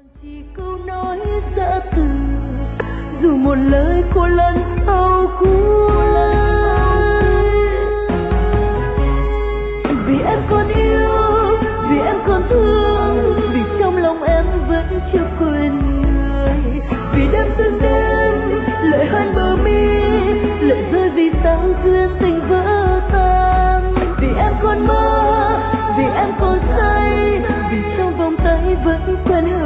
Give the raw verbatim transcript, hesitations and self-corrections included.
chỉ câu nói giã từ, dù một lời của lần sau cuối. Vì em còn yêu, vì em còn thương, vì trong lòng em vẫn chưa quên người. Vì đêm từng đêm lệ hơn bờ mi, lệ rơi vì sao duyên tình vỡ tan. Vì em còn mơ, vì em còn say, vì trong vòng tay vẫn quen.